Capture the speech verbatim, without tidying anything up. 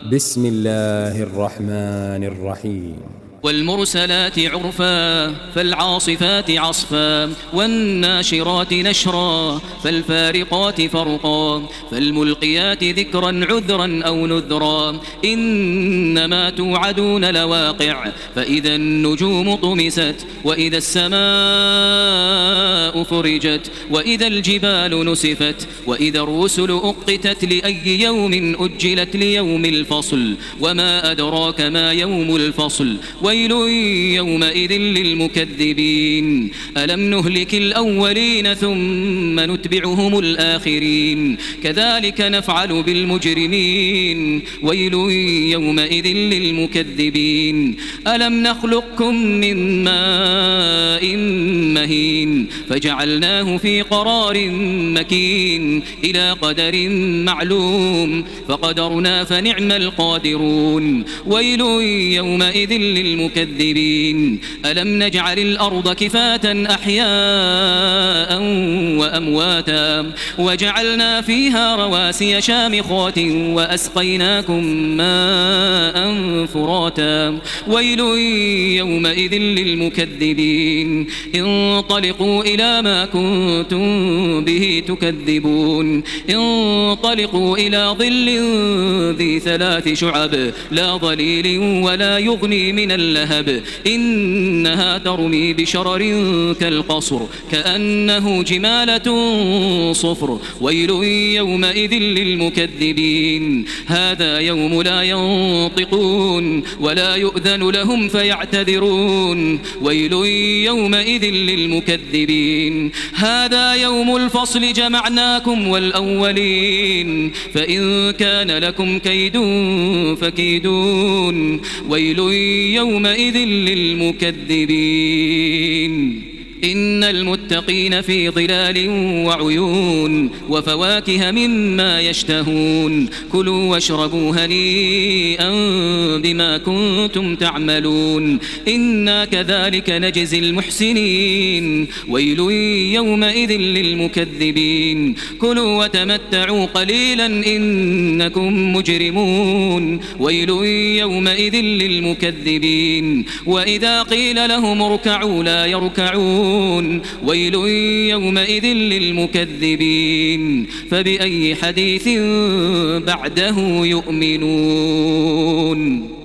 بسم الله الرحمن الرحيم. والمرسلات عرفا فالعاصفات عصفا والناشرات نشرا فالفارقات فرقا فالملقيات ذكرا عذرا أو نذرا إنما توعدون لواقع فإذا النجوم طمست وإذا السماء فرجت وإذا الجبال نسفت وإذا الرسل أقتت لأي يوم أجلت ليوم الفصل وما أدراك ما يوم الفصل ويل يومئذ للمكذبين ألم نهلك الأولين ثم نتبعهم الآخرين كذلك نفعل بالمجرمين ويل يومئذ للمكذبين ألم نخلقكم من ماء مهين فجعلناه في قرار مكين إلى قدر معلوم فقدرنا فنعم القادرون ويل يومئذ للمكذبين ألم نجعل الأرض كفاة أحياء وأمواتا وجعلنا فيها رواسي شامخات وأسقيناكم ماء فراتا ويل يومئذ للمكذبين انطلقوا إلى ما كنتم به تكذبون انطلقوا إلى ظل ذي ثلاث شعب لا ظليل ولا يغني من اللهب إنها ترمي بشرر كالقصر كأنه جمالة صفر ويل يومئذ للمكذبين هذا يوم لا ينطقون ولا يؤذن لهم فيعتذرون ويل يومئذ للمكذبين هذا يوم الفصل جمعناكم والأولين فإن كان لكم كيد فكيدون ويل يومئذ للمكذبين إن المتقين في ظلال وعيون وفواكه مما يشتهون كلوا واشربوا هنيئا بما كنتم تعملون إنا كذلك نجزي المحسنين ويل يومئذ للمكذبين كلوا وتمتعوا قليلا إنكم مجرمون ويل يومئذ للمكذبين وإذا قيل لهم اركعوا لا يركعون ويل يومئذ للمكذبين فبأي حديث بعده يؤمنون.